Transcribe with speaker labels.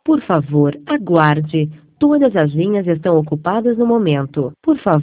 Speaker 1: Por favor, aguarde. Todas as linhas estão ocupadas no momento. Por favor.